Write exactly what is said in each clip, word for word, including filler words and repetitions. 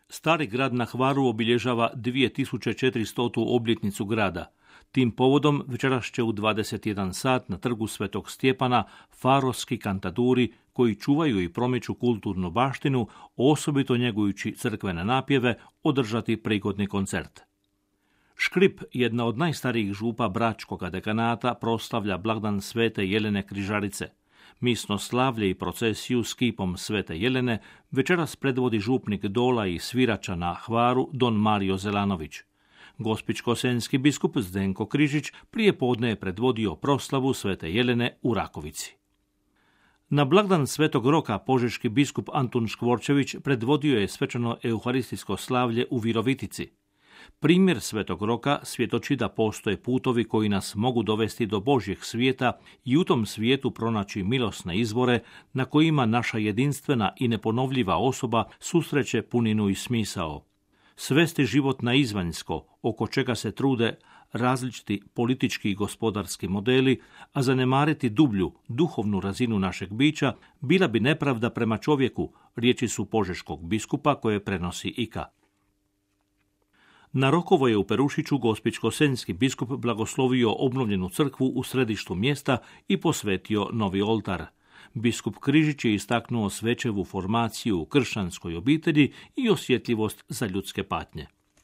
Stari grad na Hvaru obilježava dvije tisuće četiristotu obljetnicu grada. Tim povodom večeras će u dvadeset jedan sat na trgu Svetog Stjepana farovski kantaduri koji čuvaju i promiču kulturnu baštinu, osobito njegujući crkvene napjeve, održati prigodni koncert. Škrip, jedna od najstarijih župa Bračkoga dekanata, proslavlja blagdan Svete Jelene Križarice. Misno slavlje i procesiju s kipom Svete Jelene večeras predvodi župnik Dola i svirača na Hvaru don Mario Zelanović. Gospićko-senjski biskup Zdenko Križić prije podne je predvodio proslavu Svete Jelene u Rakovici. Na blagdan Svetog Roka požeški biskup Antun Škvorčević predvodio je svečano euharistijsko slavlje u Virovitici. Primjer Svetog Roka svjedoči da postoje putovi koji nas mogu dovesti do Božjeg svijeta i u tom svijetu pronaći milosne izvore na kojima naša jedinstvena i neponovljiva osoba susreće puninu i smisao. Svesti život na izvanjsko, oko čega se trude različiti politički i gospodarski modeli, a zanemariti dublju, duhovnu razinu našeg bića, bila bi nepravda prema čovjeku, riječi su požeškog biskupa koje prenosi Ika. Na Rokovo je u Perušiću gospićko-senjski biskup blagoslovio obnovljenu crkvu u središtu mjesta i posvetio novi oltar. Biskup Križić je istaknuo svečevu formaciju u kršćanskoj obitelji i osjetljivost za ljudske patnje.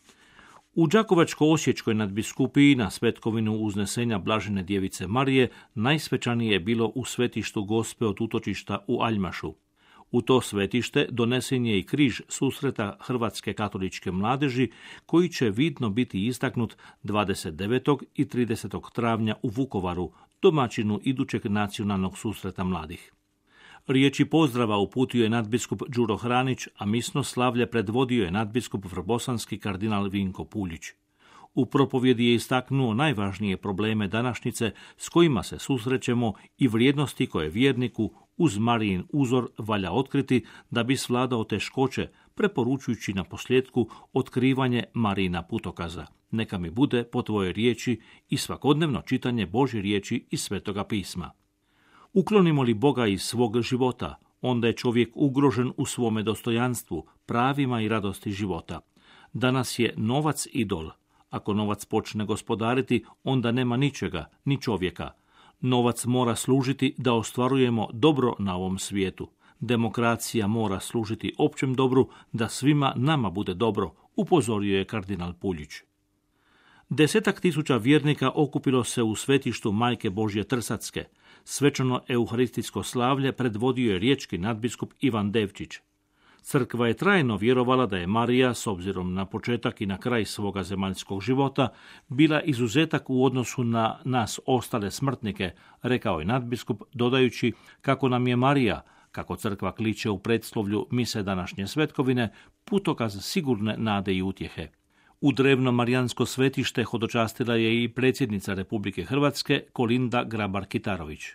U Đakovačko-osječkoj nadbiskupiji na svetkovinu uznesenja Blažene djevice Marije najsvečanije je bilo u svetištu Gospe od utočišta u Aljmašu. U to svetište donesen je i križ susreta Hrvatske katoličke mladeži, koji će vidno biti istaknut dvadeset devetog i tridesetog travnja u Vukovaru, domaćinu idućeg nacionalnog susreta mladih. Riječi pozdrava uputio je nadbiskup Đuro Hranić, a misno slavlje predvodio je nadbiskup vrbosanski kardinal Vinko Puljić. U propovjedi je istaknuo najvažnije probleme današnjice s kojima se susrećemo i vrijednosti koje vjerniku uz Marijin uzor valja otkriti da bi svladao teškoće, preporučujući na posljedku otkrivanje Marijina putokaza. Neka mi bude po tvojoj riječi i svakodnevno čitanje Božje riječi iz Svetoga pisma. Uklonimo li Boga iz svog života, onda je čovjek ugrožen u svome dostojanstvu, pravima i radosti života. Danas je novac idol. Ako novac počne gospodariti, onda nema ničega, ni čovjeka. Novac mora služiti da ostvarujemo dobro na ovom svijetu. Demokracija mora služiti općem dobru, da svima nama bude dobro, upozorio je kardinal Puljić. Desetak tisuća vjernika okupilo se u svetištu Majke Božje Trsatske. Svečano euharistijsko slavlje predvodio je riječki nadbiskup Ivan Devčić. Crkva je trajno vjerovala da je Marija, s obzirom na početak i na kraj svoga zemaljskog života, bila izuzetak u odnosu na nas ostale smrtnike, rekao je nadbiskup, dodajući kako nam je Marija, kako crkva kliče u predslovlju mise današnje svetkovine, putokaz sigurne nade i utjehe. U drevno marijansko svetište hodočastila je i predsjednica Republike Hrvatske Kolinda Grabar-Kitarović.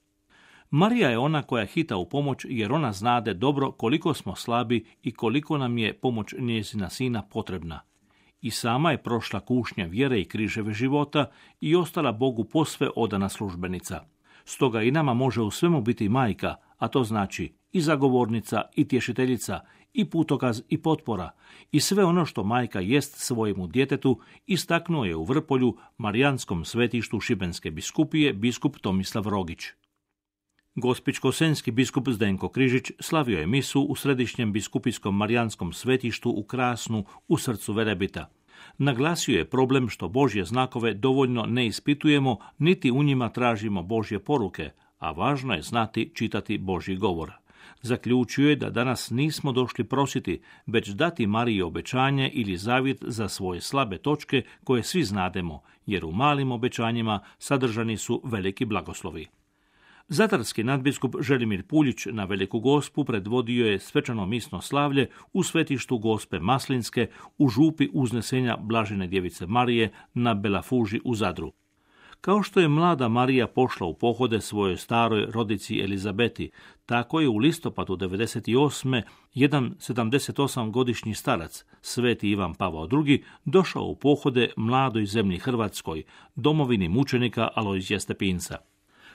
Marija je ona koja hita u pomoć jer ona znade dobro koliko smo slabi i koliko nam je pomoć njezina sina potrebna. I sama je prošla kušnje vjere i križeve života i ostala Bogu posve odana službenica. Stoga i nama može u svemu biti majka, a to znači i zagovornica i tješiteljica, i putokaz i potpora, i sve ono što majka jest svojemu djetetu, istaknuo je u Vrpolju, marijanskom svetištu Šibenske biskupije, biskup Tomislav Rogić. Gospićko-senjski biskup Zdenko Križić slavio je misu u središnjem biskupijskom marijanskom svetištu u Krasnu u srcu Velebita. Naglasio je problem što Božje znakove dovoljno ne ispitujemo, niti u njima tražimo Božje poruke, a važno je znati čitati Božji govor. Zaključio je da danas nismo došli prositi, već dati Mariji obećanje ili zavjet za svoje slabe točke koje svi znademo, jer u malim obećanjima sadržani su veliki blagoslovi. Zadarski nadbiskup Želimir Puljić na Veliku Gospu predvodio je svečano misno slavlje u svetištu Gospe Maslinske u župi uznesenja Blažene djevice Marije na Belafuži u Zadru. Kao što je mlada Marija pošla u pohode svojoj staroj rodici Elizabeti, tako je u listopadu devedeset osme jedan sedamdesetosmogodišnji starac, sveti Ivan Pavao drugi, došao u pohode mladoj zemlji Hrvatskoj, domovini mučenika Alojzija Stepinca.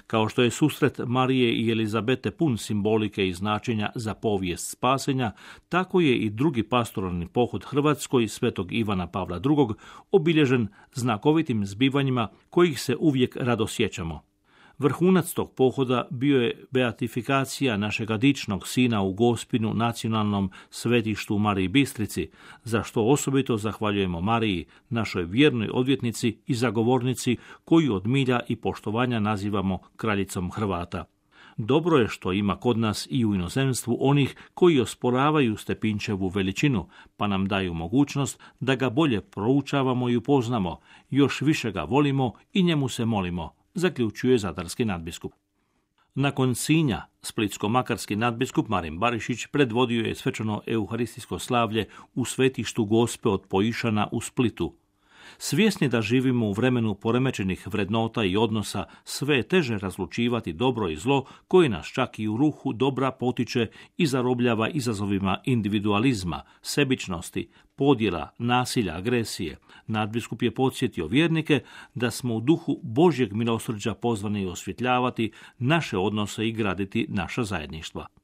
Kao što je susret Marije i Elizabete pun simbolike i značenja za povijest spasenja, tako je i drugi pastoralni pohod Hrvatskoj svetog Ivana Pavla drugog obilježen znakovitim zbivanjima kojih se uvijek rado sjećamo. Vrhunac tog pohoda bio je beatifikacija našega dičnog sina u Gospinu nacionalnom svetištu u Mariji Bistrici, za što osobito zahvaljujemo Mariji, našoj vjernoj odvjetnici i zagovornici koju od milja i poštovanja nazivamo kraljicom Hrvata. Dobro je što ima kod nas i u inozemstvu onih koji osporavaju Stepinčevu veličinu, pa nam daju mogućnost da ga bolje proučavamo i upoznamo, još više ga volimo i njemu se molimo, zaključuje zadarski nadbiskup. Nakon Sinja, splitsko-makarski nadbiskup Marin Barišić predvodio je svečano euharistijsko slavlje u svetištu Gospe od Poišana u Splitu. Svjesni da živimo u vremenu poremećenih vrednota i odnosa, sve je teže razlučivati dobro i zlo koje nas čak i u ruhu dobra potiče i zarobljava izazovima individualizma, sebičnosti, podjela, nasilja, agresije. Nadbiskup je podsjetio vjernike da smo u duhu Božjeg milosrđa pozvani osvjetljavati naše odnose i graditi naša zajedništva.